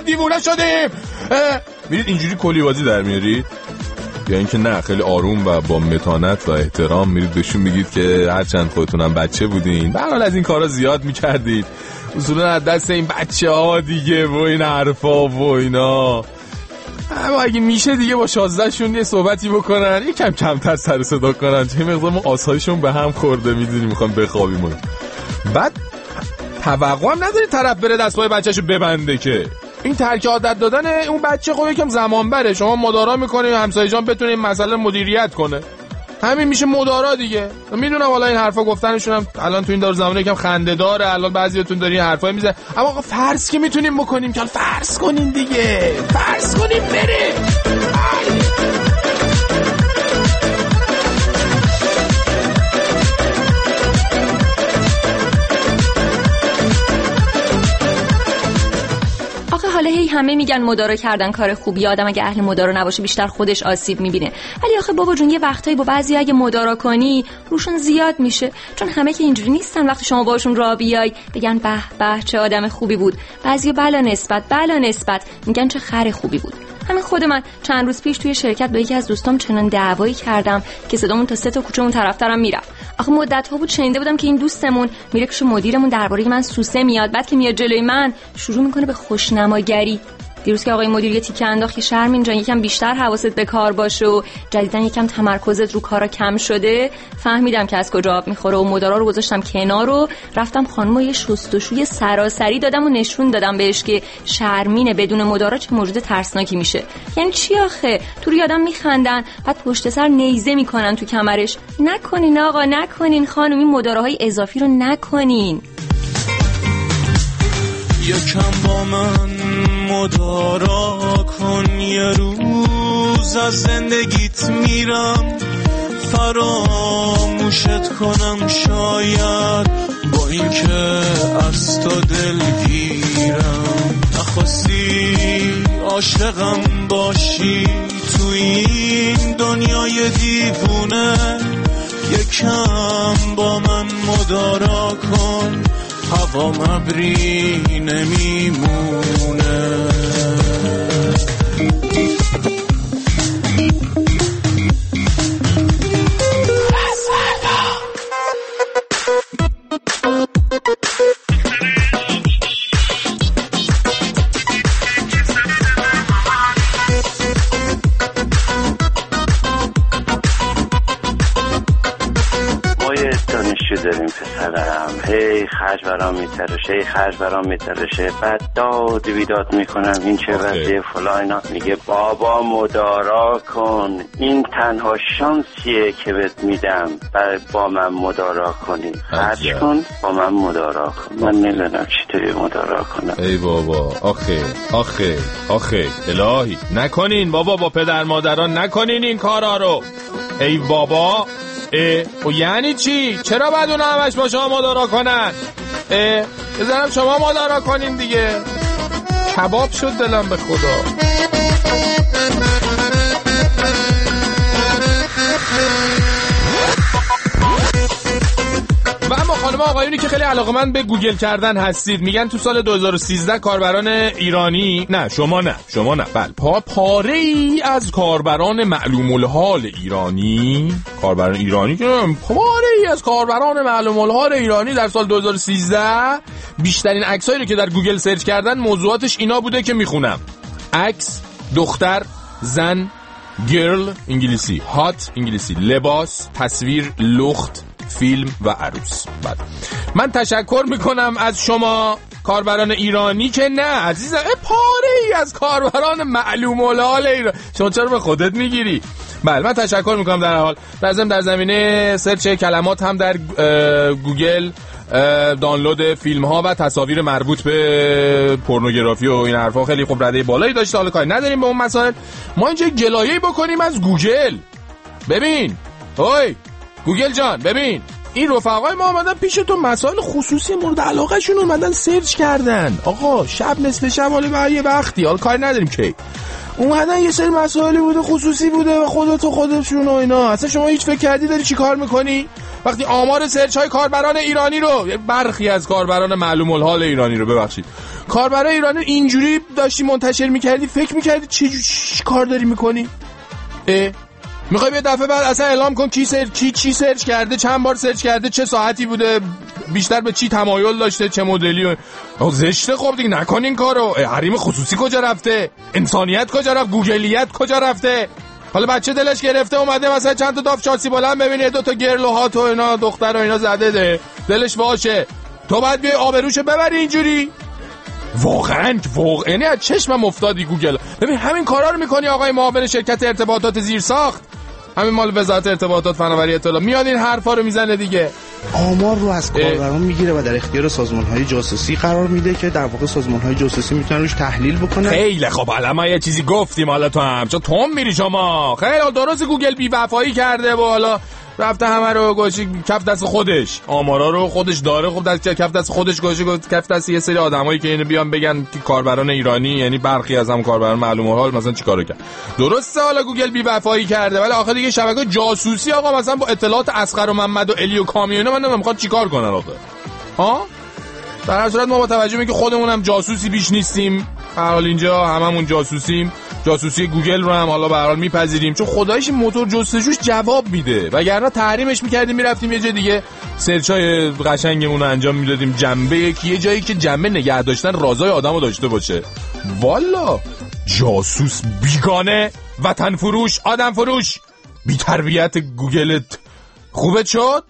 دیوونه شدیم. میرید اینجوری کلی بازی در میارید یا اینکه نه خیلی آروم و با متانت و احترام میرید بهشون میگید که هرچند خودتونم بچه بودین به هر حال از این کارا زیاد میکردید، اصولا از دست این بچه ها دیگه و این حرفا و اینا، اما اگه میشه دیگه با 16 شون یه صحبتی بکنن، یکم کمتر سر صدا کنن، چه مقدار ما آسایشون به هم خورده میدونی میخوام بخوابیم. بعد توقع هم نداری طرف بره دستپای بچه‌شو ببنده که این ترک عادت دادن اون بچه خب یکم زمان بره، شما مدارا میکنین همسایه جان بتونه این مسئله مدیریت کنه، همین میشه مدارا دیگه. میدونم والا این حرفا گفتنشون هم الان تو این دور زمانه یکم خنده داره، الان بعضیاتون دارین حرفای میزنه، اما آقا فرض که میتونیم بکنیم که فرض کنین دیگه، فرض کنیم بره. حالا هی همه میگن مدارا کردن کار خوبی، آدم اگه اهل مدارا نباشه بیشتر خودش آسیب میبینه، ولی آخه بابا جون یه وقتایی با بعضی اگه مدارا کنی روشون زیاد میشه، چون همه که اینجوری نیستن وقتی شما باشون راه بیای بگن به به چه آدم خوبی بود، بعضیا بلا نسبت میگن چه خر خوبی بود. همین خود من چند روز پیش توی شرکت با یکی از دوستام چنان دعوایی کردم که صدامون تا 3 تا کوچه اون طرف‌ترم میرفت. آخه مدت‌ها بود شنیده بودم که این دوستمون میره پیش مدیرمون درباره من سوسه میاد، بعد که میاد جلوی من شروع میکنه به خوشنماگری. دیروز که آقای مدیر یه تیکه انداخت که شرمین جان یکم بیشتر حواست به کار باشه و جدیدن یکم تمرکزت رو کارا کم شده، فهمیدم که از کجا آب میخوره و مدارا رو گذاشتم کنار و رفتم خانمو یه شستشوی سراسری دادم و نشون دادم بهش که شرمینه بدون مدارا چه موجود ترسناکی میشه. یعنی چی آخه؟ تو رو یادم میخندن بعد پشت سر نیزه میکنن تو کمرش. نکنین آقا، نکنین خانم، این مداراهای اضافی رو نکنین. یکم با من مدارا کن، یه روز از زندگیت میرم، فراموشت کنم شاید با این که از تو دلگیرم، نخواستی عاشقم باشی تو این دنیای دیوونه، یکم با من مدارا کن، هوا مبری نمیمونه. داریم پسرم، هی خرج برام میترشه، بعد داد بیداد میکنم این چه وضعیه فلان، میگه بابا مدارا کن، این تنها شانسیه که بهت میدم برای با من مدارا کنی، خرج کن با من مدارا کن. من نمیدونم چطوری مدارا کنم. ای بابا آخه الهی نکنین بابا، با پدر مادران نکنین این کارا رو. ای بابا و یعنی چی؟ چرا باید اونا همش با شما مدارا کنن؟ بزنم شما مدارا کنین دیگه. کباب شد دلم به خدا. و اما خانم آقایونی که خیلی علاقه‌مند به گوگل کردن هستید، میگن تو سال 2013 کاربران ایرانی، نه شما نه بله، پاره ای از کاربران معلوم الحال ایرانی، کاربران ایرانی که پاره ای از کاربران معلوم الحال ایرانی در سال 2013 بیشترین عکسایی رو که در گوگل سرچ کردن موضوعاتش اینا بوده که میخونم: عکس، دختر، زن، گرل انگلیسی، هات انگلیسی، لباس، تصویر، لخت، فیلم و عروس. بعد من تشکر میکنم از شما کاربران ایرانی که نه عزیزم، پاره ای از کاربران معلوم الحال ایران. شما چرا به خودت میگیری؟ بله من تشکر میکنم در حال در زمینه سرچ کلمات هم در گوگل دانلود فیلم ها و تصاویر مربوط به پورنوگرافی و این حرفا خیلی خوب رده بالایی داشته. حالا کاری نداریم به اون مسائل، ما اینجا گلایه‌ای بکنیم از گوگل. ببین اوی گوگل جان، ببین این رفقای ما اومدن پیش تو مسائل خصوصی مورد علاقه شون اومدن سرچ کردن. آقا شب نصف شب حالا یه وقتی، حالا کاری نداریم که اومدن یه سری مسائلی بوده خصوصی بوده و خودشون و اینا. اصلا شما هیچ فکر کردی داری چی کار میکنی وقتی آمار سرچ های کاربران ایرانی رو، برخی از کاربران معلوم الحال ایرانی رو، ببخشید، کاربرای ایرانی اینجوری داشتی منتشر میکردی فکر میکردی چی کار داری میکنی؟ میخوای یه دفعه بعد اصلا اعلام کن چی سرچ کرده، چند بار سرچ کرده، چه ساعتی بوده، بیشتر به چی تمایل داشته، چه مدلی. زشته. خب دیگه نکن این کارو. حریم خصوصی کجا رفته؟ انسانیت کجا رفت؟ گوگلیت کجا رفته؟ حالا بچه دلش گرفته اومده مثلا چند تا داف شاسی بلند ببینه 2 تا گرلوها تو اینا دختر و اینا زده ده دلش باشه، تو بعد بیای آبروشو ببری اینجوری؟ واقعا یعنی از چشمم افتادی گوگل. ببین همین کارا رو میکنی آقای معاون شرکت ارتباطات زیرساخت، همین مال وزارت ارتباطات فناوری اطلاعات، میاد این حرفا رو میزنه دیگه. آمار رو از کاربران میگیره و در اختیار سازمان‌های جاسوسی قرار میده که در واقع سازمان‌های جاسوسی میتونن روش تحلیل بکنن. خیلی خب حالا ما یه چیزی گفتیم، حالا تو هم چون تون میری شما. خیلی درست گوگل بی‌وفایی کرده و حالا رفته همه رو گوشی کف دست خودش، آمارا رو خودش داره، خب دست کف دست خودش گوشی کف دست یه سری آدمایی که اینو بیان بگن که کاربران ایرانی، یعنی برخی از هم کاربران معلومه حال مثلا چیکارو کرد. درسته حالا گوگل بی‌وفایی کرده، ولی آخه دیگه شبکه جاسوسی آقا مثلا با اطلاعات اصغر و محمد و الی و کامیونا من نمیخواد چیکار کنن آخه؟ ها؟ در هر صورت ما با توجه به اینکه خودمون هم جاسوسی بیش نیستیم، هر حال اینجا هممون جاسوسیم، جاسوسی گوگل رو هم حالا به هر حال میپذیریم، چون خداییش موتور جستجوش جواب میده، وگرنه تحریمش میکردیم میرفتیم یه جای دیگه سرچای قشنگمون رو انجام میدادیم، جنبه یه جایی که جنبه نگه داشتن رازای آدمو داشته باشه. والا جاسوس، بیگانه، وطن فروش، آدم فروش، بی تربیت گوگلت خوبت شد؟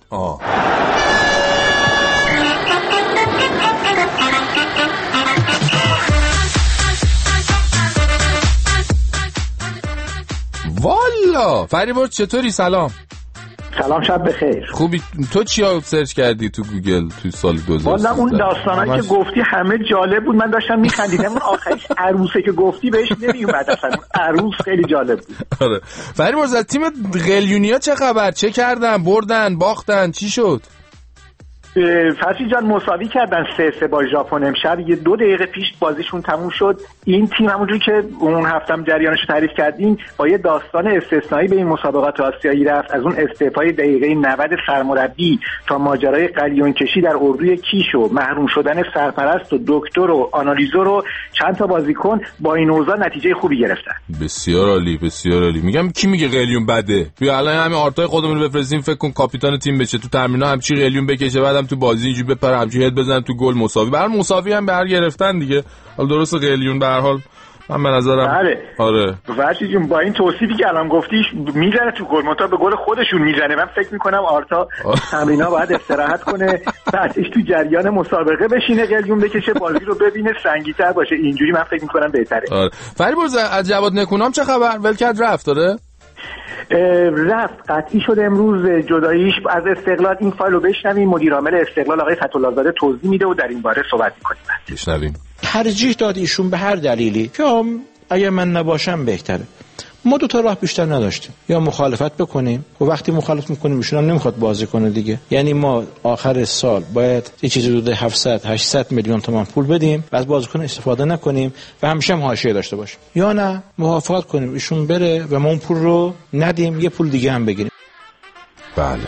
والا فریبرز چطوری؟ سلام شب بخیر. خوبی؟ تو چیا سرچ کردی تو گوگل تو سال 2000؟ والا اون داستانایی که گفتی همه جالب بود، من داشتم میخندیدم. اون آخرش عروسه که گفتی بهش نمیومد اصلا، عروس خیلی جالب بود. آره فریبرز از تیم قلیونیا چه خبر؟ چه کردن؟ بردن؟ باختن؟ چی شد؟ فرشی جان مساوی کردن 3-3 با ژاپن امشب. یه 2 دقیقه پیش بازیشون تموم شد. این تیم همونجوری که اون هفتم جریانشو تعریف کردیم با یه داستان استثنایی به این مسابقات آسیایی رفت، از اون استعفای دقیقه 90 سرمربی تا ماجرای قلیون کشی در اردوی کیش و محروم شدن سرپرست و دکتر و آنالیزور و چند تا بازیکن، با این اوضاع نتیجه خوبی گرفتن. بسیار عالی، بسیار عالی. میگم کی میگه قلیون بده؟ بیا الان همین آرتای خودمون رو بفرستیم، فکر کن کاپیتان تیم بشه، تو تمرین‌ها همچی قلیون بکشه، بعدم تو بازی اینجوری بپره همچی هد بزنن تو گل مساوی. برای مساوی هم بر گرفتن دیگه. حالا درست قلیون به هر حال من به نظرم بله. آره فرشی جون با این توصیفی که الان گفتیش میزنه تو گل، منتها به گل خودشون میزنه. من فکر میکنم آرتا تمرینا باید استراحت کنه، بعدش تو جریان مسابقه بشینه قلیون بکشه، بازی رو ببینه سنگین‌تر باشه. اینجوری من فکر میکنم بهتره. آره. فریبرز از جواد نکونام چه خبر؟ ولکرد رفت داره؟ رفت، قطعی شد امروز جداییش از استقلال. این فایل رو بشنویم. مدیر عامل استقلال آقای فتح‌الله زاده توضیح میده و در این باره صحبت می‌کنیم. بشنویم. ترجیح داد ایشون به هر دلیلی که اگه من نباشم بهتره. ما 2 تا راه بیشتر نداشتیم، یا مخالفت بکنیم و وقتی مخالفت میکنیم ایشون هم نمیخواد بازی کنه دیگه، یعنی ما آخر سال باید یه چیزی حدود 700-800 میلیون تومان پول بدیم و از بازیکن استفاده نکنیم و همیشه هم حاشیه داشته باشیم، یا نه موافقت کنیم ایشون بره و ما اون پول رو ندیم، یه پول دیگه هم بگیریم. بله.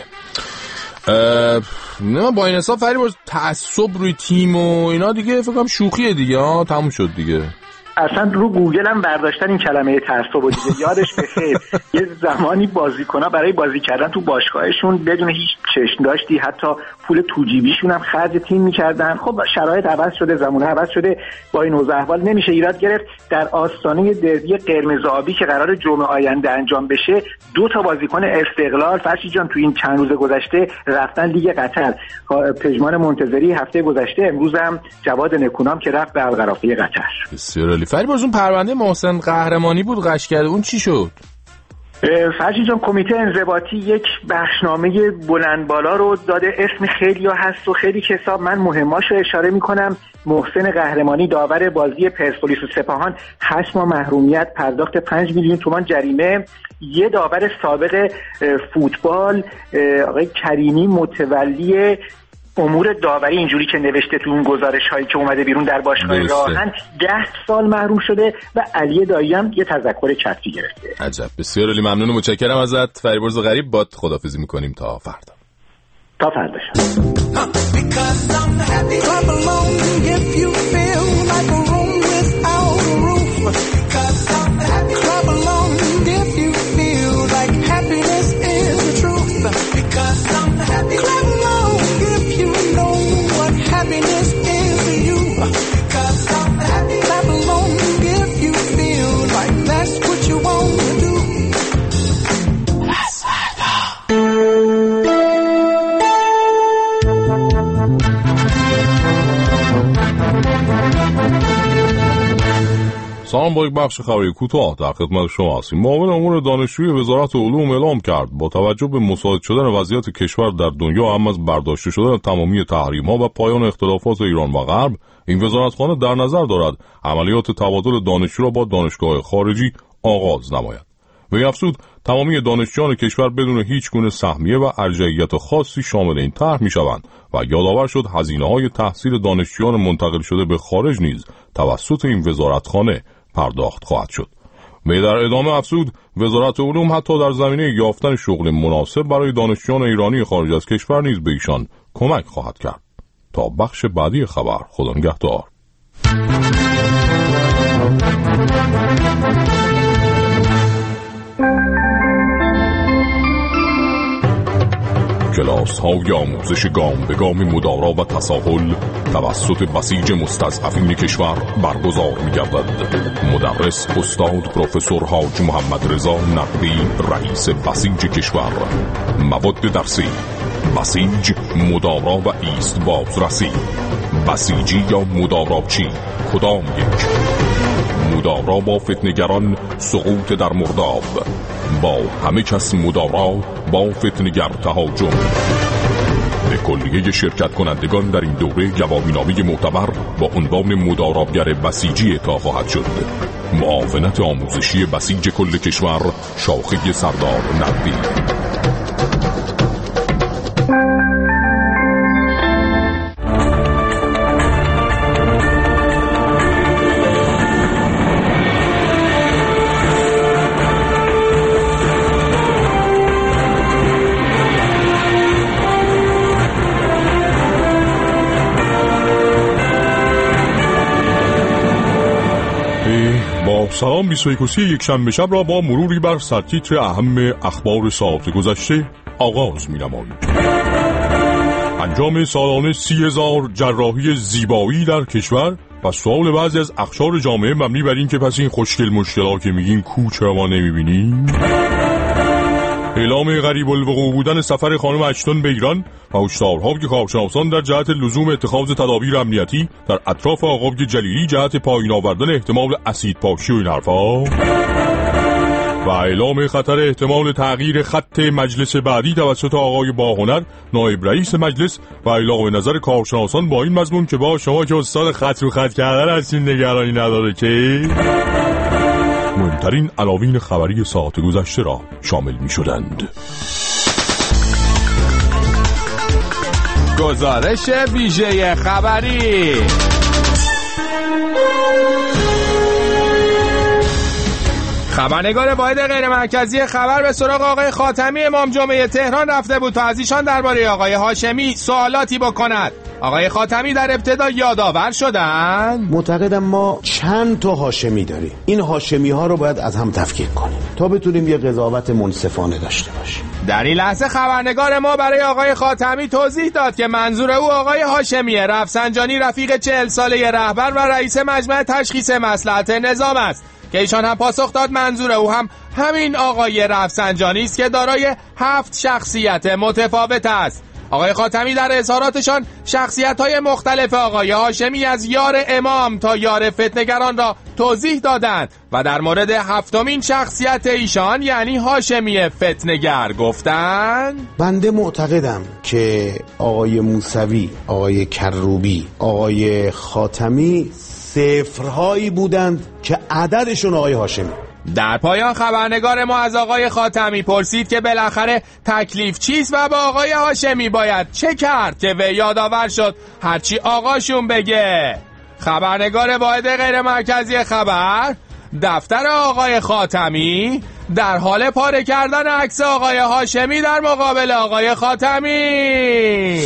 نه با این حساب فریبرز تعصب روی تیم و اینا دیگه فکر کنم شوخیه دیگه، تموم شد دیگه. اصلا رو گوگل هم برداشتن این کلمه تعصب و دیگه. یادش بخیر یه زمانی بازیکن‌ها برای بازی کردن تو باشگاهشون بدون هیچ چشم داشتی حتی پول توجیبیشون هم خرج تیم می‌کردن. خب شرایط عوض شده، زمانه عوض شده، با این اوضاع احوال نمیشه ایراد گرفت. در آستانه دربی قرمز آبی که قرار جمعه آینده انجام بشه، 2 تا بازیکن استقلال فرشی جان تو این چند روز گذشته رفتن لیگ قطر. پژمان منتظری هفته گذشته، امروز هم جواد نکونام که رفت به القرافه قطر. بسیار عالی. فریبرز اون پرونده محسن قهرمانی بود قش کرده، اون چی شد؟ فرشی جان کمیته انضباطی یک بخشنامه بلند بالا رو داده، اسم خیلی ها هست و خیلی کسا. من مهماشو اشاره میکنم. محسن قهرمانی داور بازی پرسپولیس و سپاهان 8 ماه محرومیت، پرداخت 5 میلیون تومان جریمه. یه داور سابق فوتبال آقای کریمی متولی امور داوری اینجوری که نوشته تو اون گزارش هایی که اومده بیرون در باشگاه راهن 10 سال محروم شده و علی دایی هم یه تذکر کفی گرفته. عجب. بسیار عالی، ممنون و متشکرم ازت فریبرز غریب. باد خداحافظی میکنیم تا فردا. تا فردا. سلام، با یک بخش خبری کوتاه در خدمت شما هستیم. معاون امور دانشجویی وزارت علوم اعلام کرد با توجه به مساعد شدن وضعیت کشور در دنیا هم از برداشته شدن تمامی تحریم‌ها و پایان اختلافات ایران و غرب، این وزارتخانه در نظر دارد عملیات تبادل دانشجو را با دانشگاه خارجی آغاز نماید. وی افزود تمامی دانشجویان کشور بدون هیچ گونه سهمیه و ارجحیت خاصی شامل این طرح می‌شوند و یادآور شد هزینه‌های تحصیل دانشجویان منتقل شده به خارج نیز توسط این وزارتخانه پرداخت خواهد شد. وی در ادامه افزود وزارت علوم حتی در زمینه یافتن شغل مناسب برای دانشجویان ایرانی خارج از کشور نیز به ایشان کمک خواهد کرد. تا بخش بعدی خبر، خدا نگهدار. کلاس های آموزش گام به گام مدارا و تساهل توسط بسیج مستضعفین کشور برگزار می گردد. مدرس استاد پروفسور حاج محمد رضا نقبی، رئیس بسیج کشور. مواد درسی: بسیج، مدارا و ایست بازرسی. بسیجی یا مدارابچی، کدام یک؟ مدارا با فتنگران، سقوط در مرداب. با همه کس مدارا، با فتنگر تهاجم. به کلیه شرکت کنندگان در این دوره گواهینامه معتبر با عنوان مدارابگر بسیجی اعطا خواهد شد. معاونت آموزشی بسیج کل کشور، شاخه سردار نقبی. سلام، 21 یک شنبه شب را با مروری بر سرتیتر اهم اخبار ساعت گذشته آغاز می نماییم. انجام سالانه 30,000 جراحی زیبایی در کشور و سوال بعضی از اقشار جامعه مبنی بر این که پس این خوشگل مشکلات که میگین کوچه ما نمیبینیم. اعلام غریب الوقوع بودن سفر خانم اشتون به ایران و هشدارهای کارشناسان در جهت لزوم اتخاذ تدابیر امنیتی در اطراف آقای جلیلی جهت پایین آوردن احتمال اسید پاشی و این حرفا. و اعلام خطر احتمال تغییر خط مجلس بعدی توسط آقای باهنر نایب رئیس مجلس و اعلام نظر کارشناسان با این مضمون که با شما که استاد خط رو خط کردن هستین نگرانی نداره که مهمترین عناوین خبری ساعت گذشته را شامل می شدند. گزارش ویژه خبری. خبرنگار واحد غیر مرکزی خبر به سراغ آقای خاتمی امام جمعه تهران رفته بود تا از ایشان درباره آقای هاشمی سوالاتی بکند. آقای خاتمی در ابتدا یادآور شدند. معتقدم ما چند تا هاشمی داریم، این هاشمی ها رو باید از هم تفکیک کنیم تا بتونیم یه قضاوت منصفانه داشته باشیم. در این لحظه خبرنگار ما برای آقای خاتمی توضیح داد که منظور او آقای هاشمی رفسنجانی رفیق 40 ساله رهبر و رئیس مجمع تشخیص مصلحت نظام است که ایشان هم پاسخ داد منظور او هم همین آقای رفسنجانی است که دارای 7 شخصیت متفاوت است. آقای خاتمی در اظهاراتشان شخصیت‌های مختلف آقای هاشمی از یار امام تا یار فتنگران را توضیح دادند و در مورد 7مین شخصیت ایشان یعنی هاشمی فتنگر گفتند. بنده معتقدم که آقای موسوی، آقای کروبی، آقای خاتمی صفرهایی بودند که عددشون آقای هاشمی. در پایان خبرنگار ما از آقای خاتمی پرسید که بالاخره تکلیف چیست و با آقای هاشمی باید چه کرد که وی یادآور شد هرچی آقاشون بگه. خبرنگار واحد غیر مرکزی خبر: دفتر آقای خاتمی در حال پاره کردن عکس آقای هاشمی در مقابل آقای خاتمی.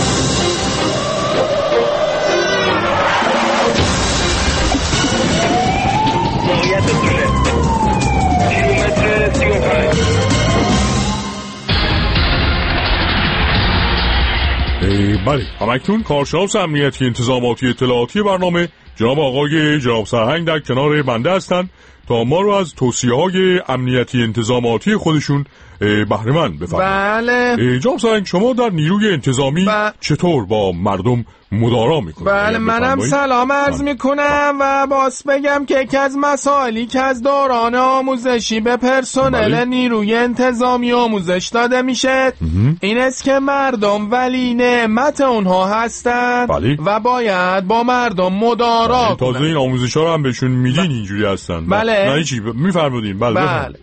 بله، همکنون کارشناس امنیتی انتظاماتی اطلاعاتی برنامه جناب سرهنگ در کنار بنده هستند تا ما رو از توصیه‌های امنیتی انتظاماتی خودشون بهره مند بفرمایید. بله. جناب سرهنگ، شما در نیروی انتظامی چطور با مردم مدارا میکنید؟ بله، منم سلام عرض میکنم و باز بگم که یکی از مسائلی که از دوران آموزشی به پرسنل نیروی انتظامی آموزش داده میشه این است که مردم ولی نعمت اونها هستن و باید با مردم مدارا کنن. تازه این آموزش‌ها رو هم بهشون میدین اینجوری هستن. بله. نه چی میفرمودین؟ بله.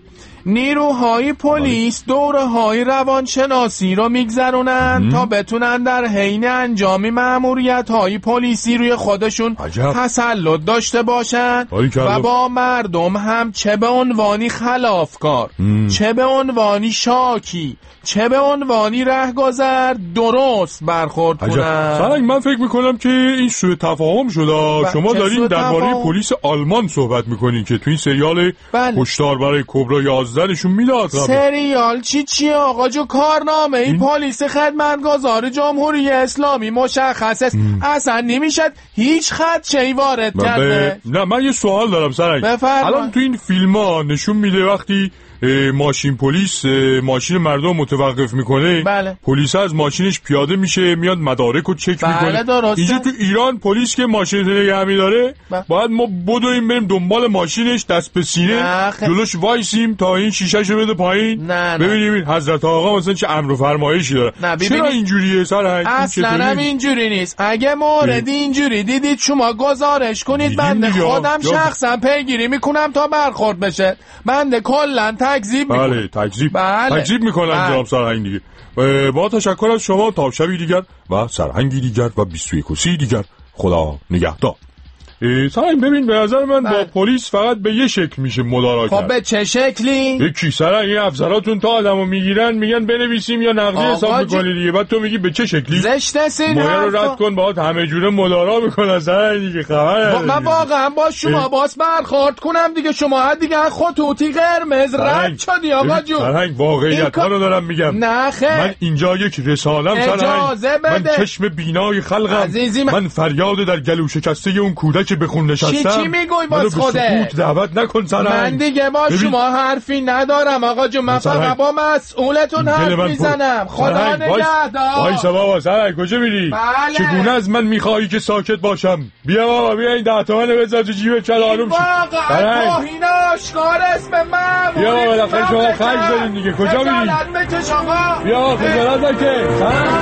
نیروهای پلیس دوره‌های روانشناسی رو میگذرونن تا بتونن در حین انجام مأموریت‌های پلیسی روی خودشون تسلط داشته باشن و با مردم هم چه به عنوانی خلافکار، چه به عنوانی شاکی، چه به عنوانی رهگذر درست برخورد کنن. سرنگ، من فکر میکنم که این سوء تفاهم شده. شما دارین درباره پلیس آلمان صحبت میکنین که تو این سریال هشدار برای کبرا 11 نشون میداد. سریال چیه آقا جو؟ کارنامه این پلیس خدمتگزار جمهوری اسلامی مشخص است. اصلا نمیشد هیچ خدشه‌ای وارد کرده. نه، من یه سوال دارم سرنگ. الان تو این فیلم‌ها نشون میده وقتی ماشین پلیس ماشین مردم متوقف میکنه، پلیس از ماشینش پیاده میشه میاد مدارک رو چک میکنه. اینجا تو ایران پلیس که ماشین رو نگه میداره باید ما بدویم بریم دنبال ماشینش دست به سینه جلوش وایسیم تا این شیشه‌شو بده پایین ببینیم این حضرت آقا مثلا چه امر و فرمایشی داره. چرا اینجوریه سرهنگ؟ اصلا هم اینجوری نیست. اگه مورد اینجوری دیدید شما گزارش کنید، بنده خودم شخصا پیگیری میکنم تا برخورد بشه. بنده کلا تکذیب میکنم. بله، تکذیب میکنم جناب سرهنگ دیگه. با تشکر از شما، تا شبی دیگر و سرهنگی دیگر و 21 دیگر. خدا نگهدار. سرهنگ، ببین به نظر من با پلیس فقط به یه شکل میشه مدارا کرد. خب به چه شکلی؟ یکی سرهنگ، این افسراتون تا آدمو میگیرن میگن بنویسیم یا نقدی حساب میکنی دیگه، بعد تو میگی به چه شکلی؟ زشته سین ما رو رد کن، باهات همه جوره مدارا میکنن سرهنگ دیگه. خبره من واقعا با شما باز برخورد کنم دیگه. شما دیگه خطوطی قرمز رد شدی آقا جون. سرهنگ، واقعیت‌ها رو دارم میگم. نه خیر، من اینجا یک رسالم سرهنگ. من چشم بینای خلقم. من فریاد در گلو شکسته اون کودک که به خون نشستم. چی میگوی باز خوده؟ دعوت نکن سرهنگ. من دیگه با شما حرفی ندارم آقا جون. من فقط با مسئولتون حرف میزنم. خدا نگهدار. وایسا بابا سرهنگ، کجا میری؟ چگونه از من میخوایی که ساکت باشم؟ بیا بابا، بیا این 10 تومن بذار تو جیبت، چل آروم شو. واقعا توهین آشکار است به من. بیا بابا، بالاخره شما خرج دارین دیگه. کجا میری؟ بیا خجالت نکش.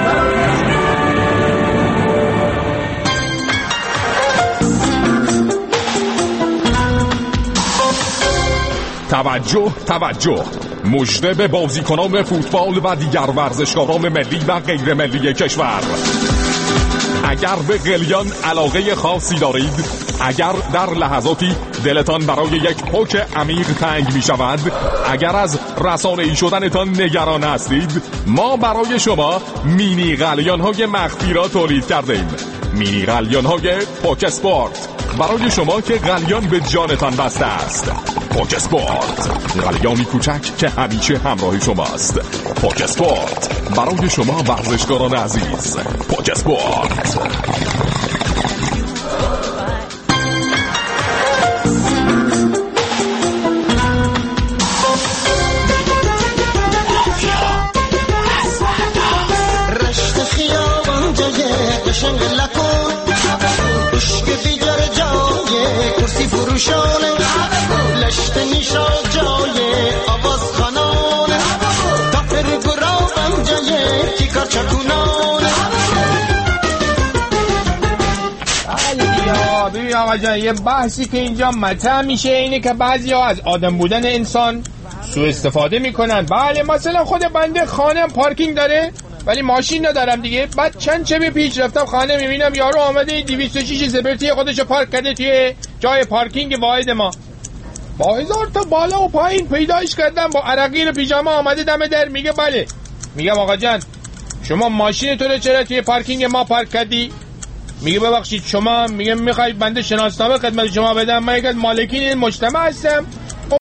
توجه مژده به بازیکنان فوتبال و دیگر ورزشکاران ملی و غیر ملی کشور. اگر به قلیان علاقه خاصی دارید، اگر در لحظاتی دلتان برای یک پوک عمیق تنگ می شود، اگر از رسانه‌ای شدنتان نگران هستید، ما برای شما مینی قلیان های مخفی را تولید کردیم. مینی قلیان های پوک اسپورت، برای شما که قلیان به جانتان بسته است. پوک اسپورت، قلیانی کوچک که همیشه همراه شماست. پوک اسپورت، برای شما ورزشکاران عزیز. پوک اسپورت. رشت خیابان جای قشنگ لکن، عشق دیگر جای کرسی فروشانه، لشت نیشا جای آواز خانانه، تافر گرابم جای کیکار چکونانه. ببین آقا جان، یه بحثی که اینجا مطرح میشه اینه که بعضیا از آدم بودن انسان سوء استفاده میکنن. بله، مثلا خود بنده خانم پارکینگ داره ولی ماشین ندارم دیگه. بعد چند شب پیش رفتم خانه، میبینم یارو آمده 206 زبرتی خودشو پارک کرده توی جای پارکینگ واحد ما. با 1000 تا بالا و پایین پیداش کردم، با عرقی و پیژامه آمده دم در. میگه بله. میگم آقا جان، شما ماشین تو رو چرا توی پارکینگ ما پارک کردی؟ میگه ببخشید شما، میگه میخواید بنده شناسنامه خدمت شما بدم؟ من یک از مالکین این مجتمع هستم